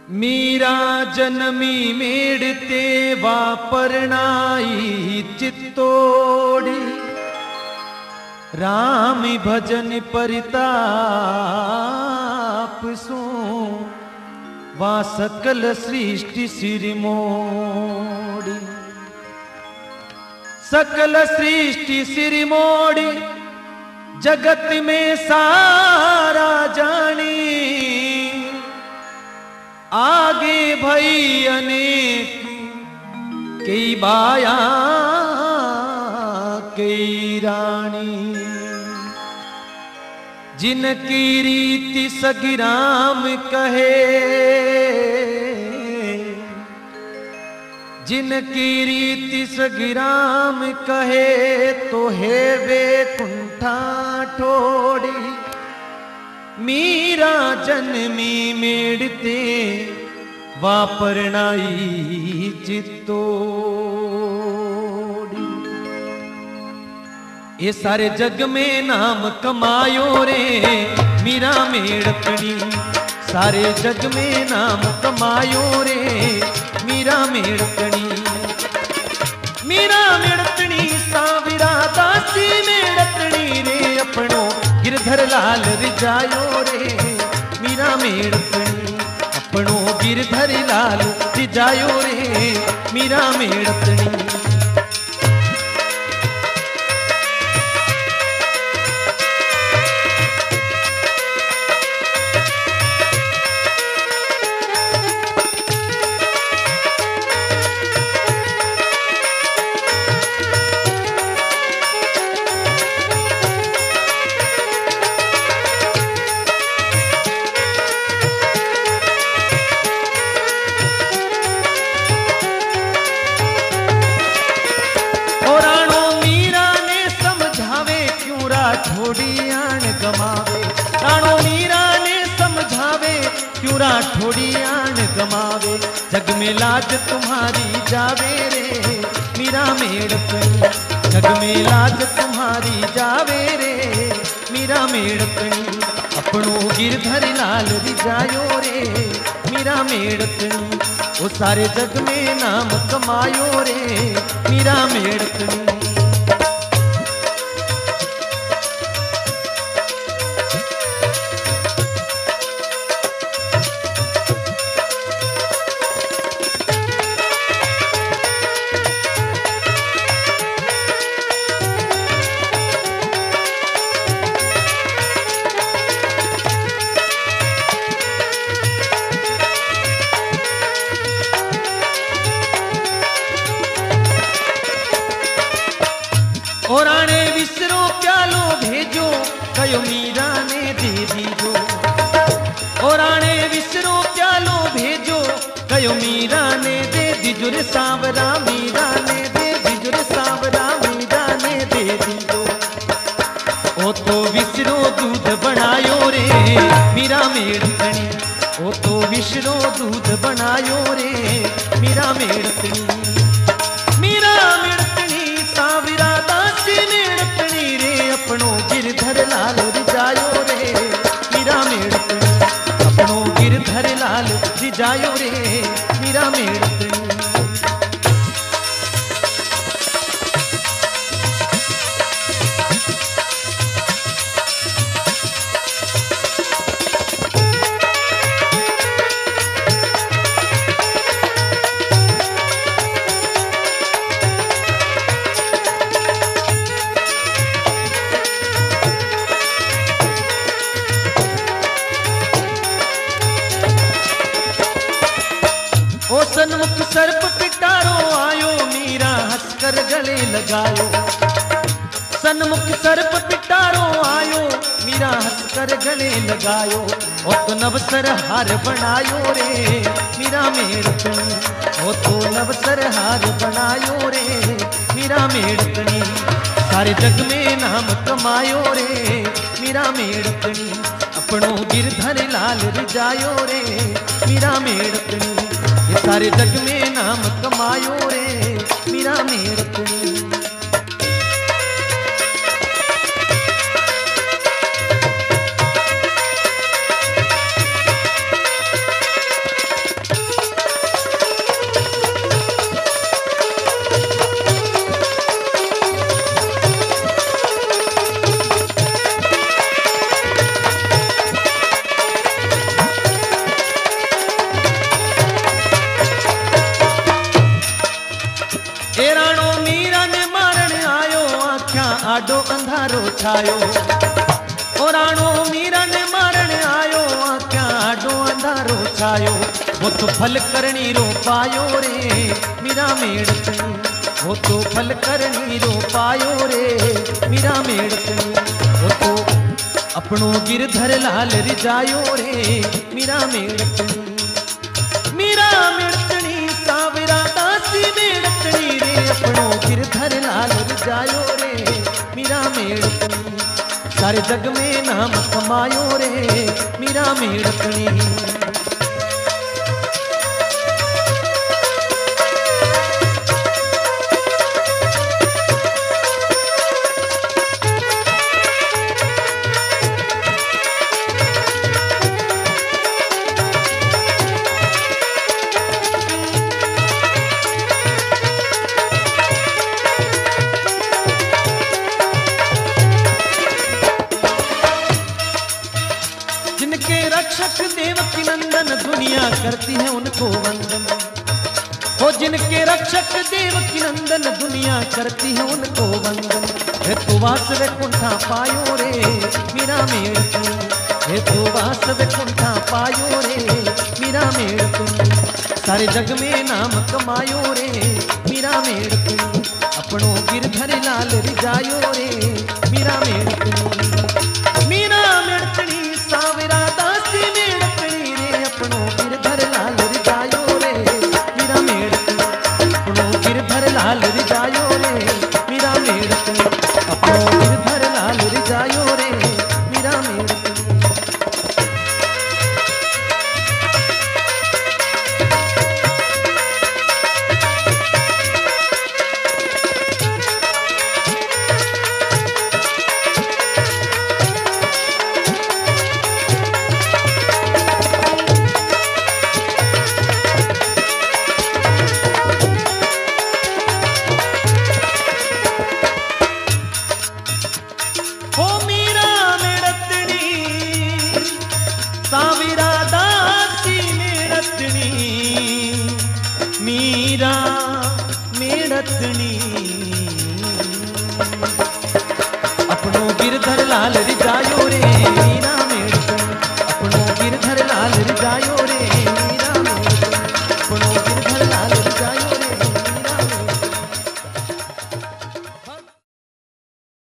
मीरा जन्मी मेड़ते वापरनाई चित्तोड़ी, राम भजन परिताप सो वा सकल सृष्टि सिरमोड़ी। सकल सृष्टि सिरमोड़ी, जगत में सारा जानी, आगे भई अनेक कई बाया कई रानी। जिनकी रीति सगिराम कहे, जिनकी रीति सगिराम कहे, तो है वे कुंठा ठोड़ी। मीरा जन्मी मेड़ते वापरनाई चित्तोड़ी। ये सारे जग में नाम कमायो रे मीरा मेड़तनी। सारे जग में नाम कमायो रे मीरा मेड़तनी। मीरा मेड़तनी साविरा दासी मेड़तनी रे अपनो गिरधर लाल रिजायो रे मीरा मेड़तनी। अपनो गिरधर लाल रिजायो रे मीरा मेड़तनी। थोड़ी आन गमावे, जग में लाज तुम्हारी जावे रे मीरा मेड़तनी। जग में लाज तुम्हारी जावे रे मीरा मेड़तनी। अपनो गिरधर लाल रिजायो रे मीरा मेड़तनी। वो सारे जग में नाम कमायो रे मीरा मेड़तनी। और आने विसरो प्यालो भेजो, कयो मीरा ने दे दीजो। और आने विसरो प्यालो भेजो, कयो मीरा ने दे दीजो रे सांवरा। मीरा ने दे दीजो रे सांवरा, मीरा ने दे दीजो। ओ तो विसरो दूध बनायो रे मीरा मेड़तनी। ओ तो विसरो दूध बनायो रे मीरा मेड़तनी। मीरा मेड़तनी साविरा दासी मेड़तनी रे अपनो गिरधर लाल रिजायो रे मीरा मेड़तनी। अपनो गिरधर लाल रिजायो रे मीरा मेड़तनी। ओ सन्मुख सर्प पिटारो आयो, मीरा हंसकर गले लगायो। सन्मुख सर्प पिटारो आयो, मीरा हंसकर गले लगायो। ओ तो नवसर हार बनायो रे मीरा मेड़तनी। ओ तो नवसर हार बनायो रे मीरा मेड़तनी। सारे जग में नाम कमायो रे मीरा मेड़तनी। अपनो गिरधर लाल रिजायो रे मीरा मेड़तनी। ये सारे जग में नाम कमायो रे मीरा मेड़तनी। आडो अंधारो छायो। ओ राणो मीरा ने मारण आयो, आख्या आडो अंधारो छायो। वो तो फल करणी रो पायो रे मीरा मेड़कणी, वो तो फल करणी रो पायो रे मीरा मेड़कणी। वो तो अपनो गिरधर लाल रिजायो रे मीरा मेड़कणी। मीरा मेड़कणी सावरा दासी मेड़कणी रे, अपनो गिरधर लाल रिजायो रे मीरा मेड़कणी। सारे जग में नाम कमायो रे मीरा मेड़कणी। जिनके रक्षक देवकी नंदन दुनिया करती है उनको वंदन। हो जिनके रक्षक देवकी नंदन दुनिया करती है उनको वंदन। हे तो वास वैकुंठा पायो रे मीरा मेड़कणी, हे तो वास वैकुंठा पायो रे मीरा मेड़कणी। सारे जग में नाम कमायो रे मीरा मेड़कणी, अपनो गिरधर लाल रिजायो रे मीरा मेड़कणी।